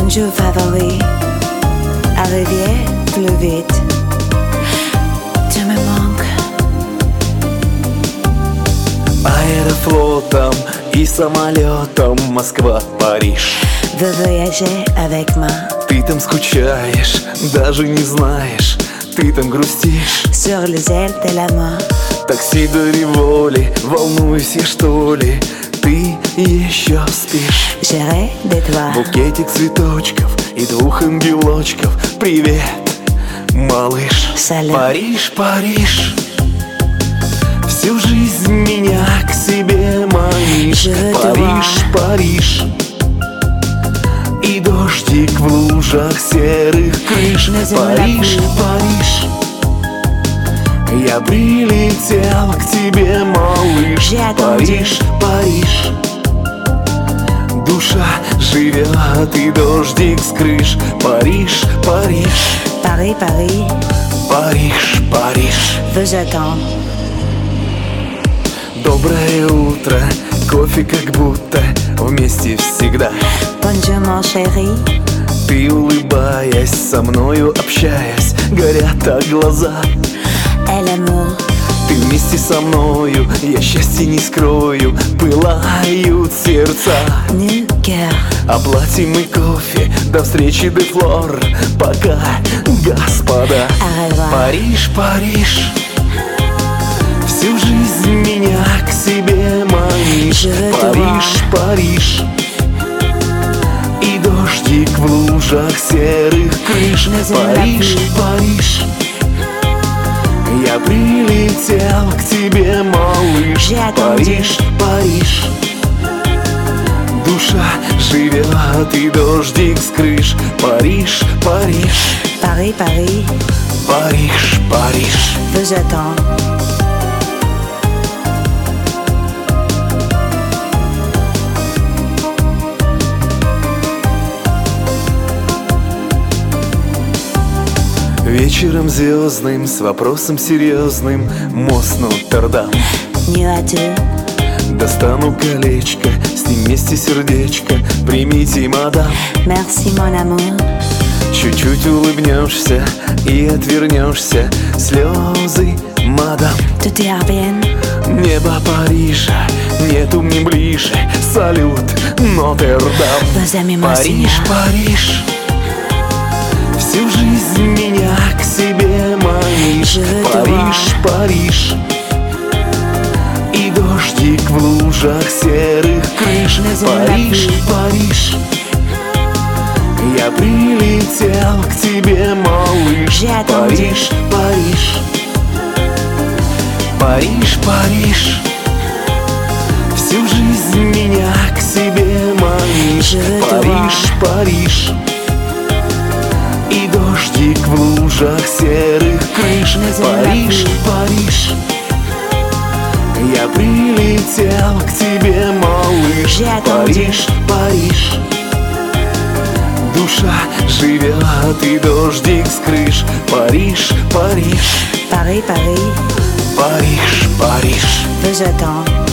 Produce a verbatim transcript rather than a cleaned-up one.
jour favori. Arriviez plus vite. Tu me manques. Аэрофлотом и самолетом Москва-Париж. Veux voyager avec moi. Ты там скучаешь, даже не знаешь. Ты там грустишь. Sur les ailes de la mort. Такси до Риволи, волнуйся, что ли. Ты еще спишь. J'irai de toi. Букетик цветочков и двух ангелочков. Привет, малыш. Салют. Париж, Париж. Всю жизнь меня к себе манишь. Je veux te Париж, voir. Париж. И дождик в лужах серых крыш. Mais on l'a Париж, vu. Париж. Я прилетел к тебе, малыш. J'ai attendu. Париж, Париж. Душа живет и дождик с крыш. Париж, Париж. Paris, Paris. Париж, Париж. Veux attendre. Доброе утро, кофе как будто вместе всегда. Bonjour mon chéri. Ты, улыбаясь, со мною общаясь, горят так глаза. Et l'amour. Ты вместе со мною, я счастье не скрою, пылают сердца. Nu cœur. Оплатим мы кофе, до встречи, де флор. Пока, господа. Au revoir. Париж, Париж. Всю жизнь меня к себе манишь. Je veux te Париж, Париж. И дождик в лужах серых крыш. Mais on l'a Париж, vu. Париж. Я прилетел к тебе, малыш. J'ai attendu. Париж, Париж. Душа живет и дождик с крыш. Париж, Париж. Paris, Paris. Париж, Париж. Veux attendre. Вечером звездным, с вопросом серьезным, мост Нотр-Дам. Nu à deux. Достану колечко, с ним вместе сердечко. Примите, мадам. Merci mon amour. Чуть-чуть улыбнешься и отвернешься. Слезы, мадам. Tout ira bien. Небо Парижа, нету мне ближе. Салют, Нотр-Дам. Vous aimez mon Париж, Seigneur. Париж. Всю жизнь меня к себе манишь. Je veux te Париж, voir. Париж. И дождик в лужах серых крыш. Mais on l'a Париж, vu. Париж. Я прилетел к тебе, малыш. J'ai attendu. Париж, Париж. Париж, Париж. Всю жизнь меня к себе манишь. Je veux te Париж, Париж. И дождик в лужах серых крыш. Mais on l'a Париж, vu. Париж. Я прилетел к тебе, малыш. J'ai attendu. Париж, Париж. Душа живет и дождик с крыш. Париж, Париж. Paris, Paris. Париж, Париж. Veux attendre.